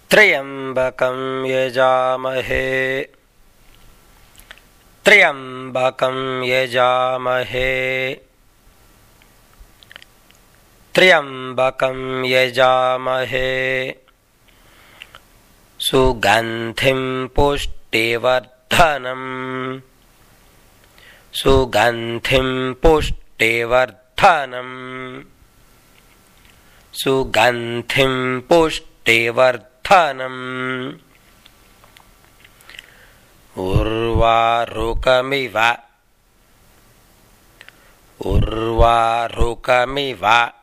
त्र्यंबकं यजामहे त्र्यंबकं यजामहे त्र्यंबकं यजामहे सुगन्धिं पुष्टिवर्धनम् सुगन्धिं पुष्टिवर्धनम् सुगन्धिं पुष्टिवर्धनम् उर्वारुकमिव उर्वारुकमिव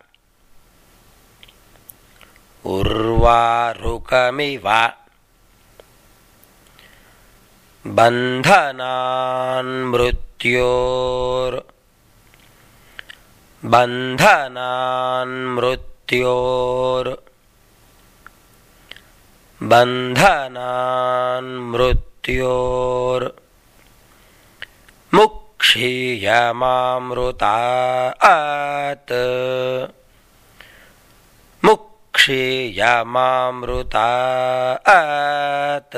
उर्वारुकमिव बन्धनान् मृत्योर् बन्धनान् मृत्योर् बन्धनान् मृत्योर् मुक्षीयमामृतात् मुक्षीयमामृतात्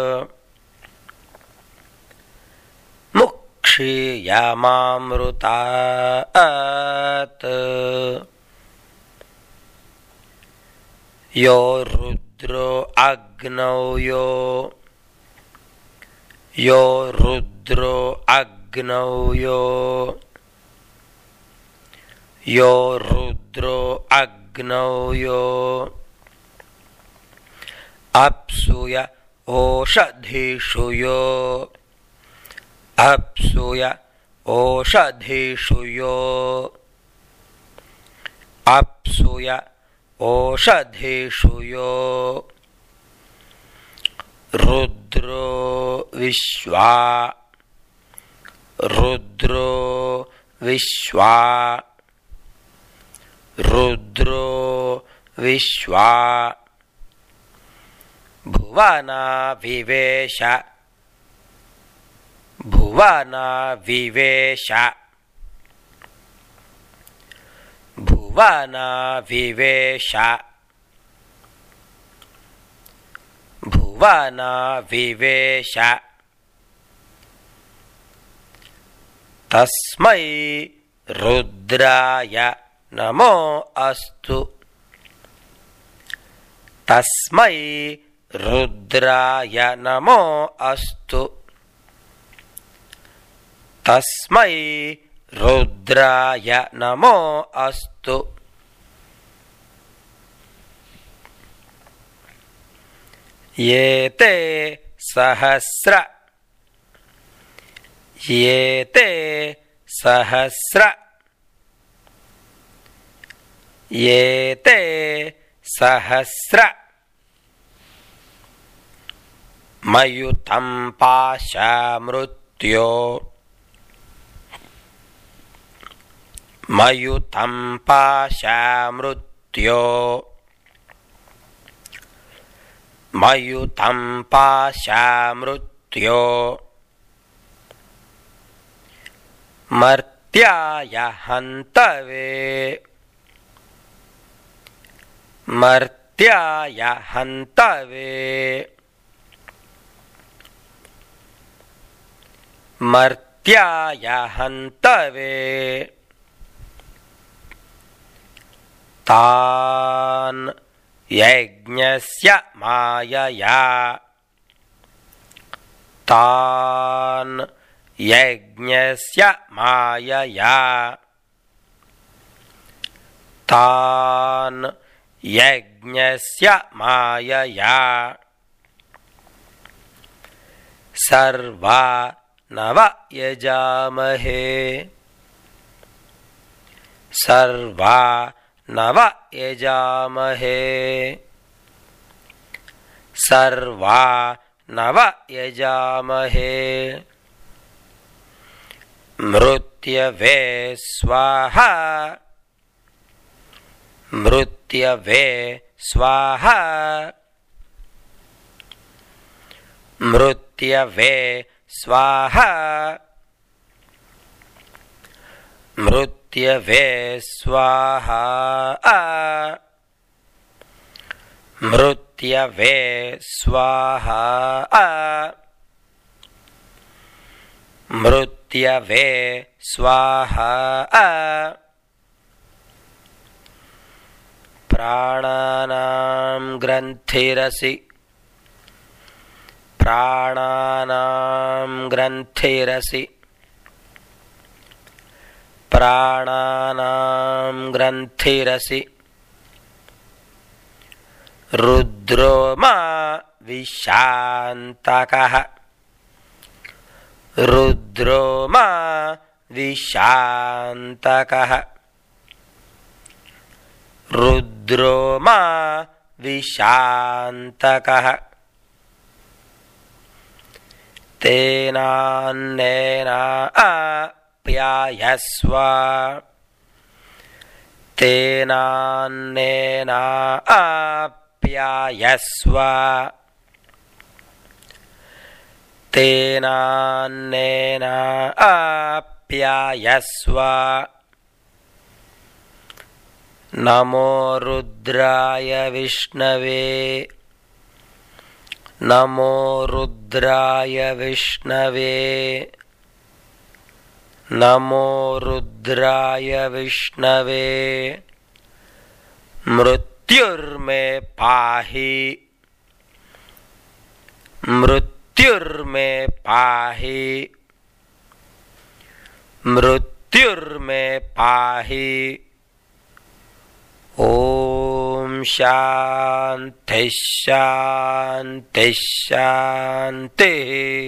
मुक्षीयमामृतात् यो रुद्रो अग्नौ यो रुद्रो अग्नौ यो रुद्रो अग्नौ अप्सूय ओषधीषु यो अप्सूय ओषधीषु यो अप्सूय ओषधीषु यो रुद्रो विश्वा रुद्रो विश्वा रुद्रो विश्वा भुवना विवेश भुवना विवेश भुवना विवेश भुवना विवेश तस्मै रुद्राय नमो अस्तु तस्मै रुद्राय नमो अस्तु तस्मै रुद्राय नमो अस्तु येते सहस्र येते सहस्र येते सहस्र मयुतं पाशमृत्यो मयुतं पाशमृत्यो मयुतं पाशमृत्यो मर्त्याय हन्तवे मर्त्याय हन्तवे मर्त्याय हन्तवे तान् यज्ञस्य मायया तान् यज्ञस्य मायया तान् यज्ञस्य मायया सर्वा नव यजामहे सर्वा नव यजामहे सर्वा नव यजामहे मृत्यवे स्वाहा मृत्यवे स्वाहा मृत्यवे स्वाहा मृत्यवे स्वाहा मृत्यवे स्वाहा मृत्यवे स्वाहा प्राणानां ग्रन्थिरसि प्राणानां ग्रन्थिरसि प्राणानां ग्रन्थिरसि रुद्रो मा विशान्तकः रुद्रो मा विशान्तकः रुद्रो मा विशान्तकः तेनान्नेनाप्यायस्व तेनान्नेनाप्यायस्व तेनान्नेनाप्यायस्व नमो रुद्राय विष्णवे नमो रुद्राय विष्णवे नमो रुद्राय विष्णवे मृत्युर्मे पाहि मृत्युर्मे पाहि मृत्युर्मे पाहि ॐ शान्तिः शान्तिः शान्तिः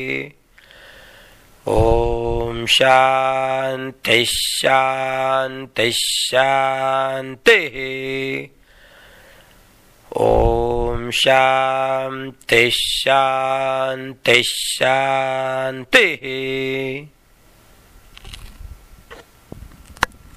ॐ शान्तिः शान्तिः शान्तिः ॐ शान्तिः शान्तिः शान्तिः